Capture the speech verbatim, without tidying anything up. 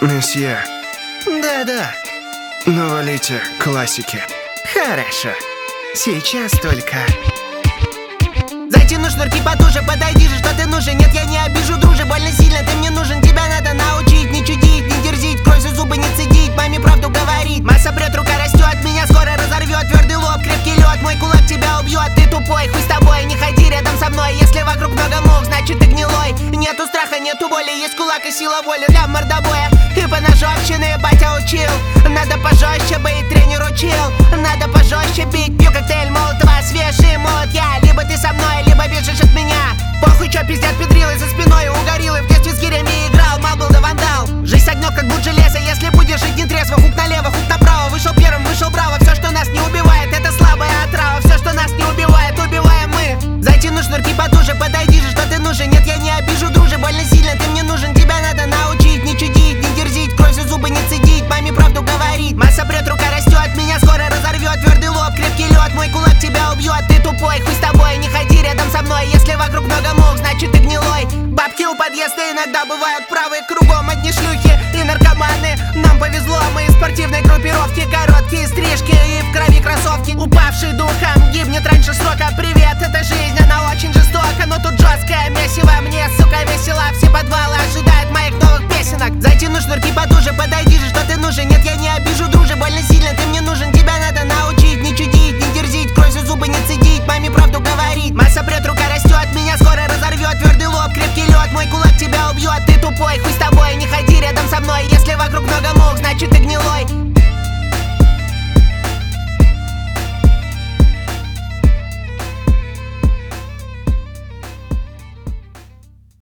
Месье, Да-да, навалите классики. хорошо. Сейчас только. Затяну шнурки потуже, подойди же, что ты нужен. Нет, я не обижу, друже, больно сильно ты мне нужен. Тебя надо научить, не чудить, не дерзить, кровь за зубы не цедить, маме правду говорить. Масса прет, рука растет, меня скоро разорвет. Твердый лоб, крепкий лед, мой кулак тебя убьет. Ты тупой, хуй с тобой, не ходи рядом со мной. Если вокруг много мух, значит ты гнилой. Нету страха, нету боли, есть кулак и сила воли для мордобоя. И по ножовщине батя учил. Надо пожестче быть, тренер учил. Надо пожестче бить, пью коктейль молотова, свежий молот я. Либо ты со мной, либо бежишь от меня. Похуй, чё пиздят педрилы за спиной у гориллы. В детстве с гирями играл, мал был да вандал. Жизнь огнёт, как будь железо, если будешь жить не трезво. Хук налево, хук направо, вышел первым, вышел браво. Все, что нас не убивает, это слабая отрава. Все, что нас не убивает, убиваем мы. Затяну шнурки потуже, подойди же, что ты нужен. Нет, я не обижу, друже, больно сильно ты мне нужен. Тебя надо научить, не чудить, не дерзить, кровь за зубы не цедить, маме правду говорить. Масса прет, рука растет, меня скоро разорвет. Твердый лоб, крепкий лед, мой кулак тебя убьет. Ты тупой, хуй с тобой, не ходи рядом со мной. Если вокруг много мух, значит ты гнилой. Бабки у подъезда иногда бывают правы. Кругом одни шлюхи и наркоманы. Нам повезло, мы из спортивной группировки. Короткие стрижки и в крови кроссовки. У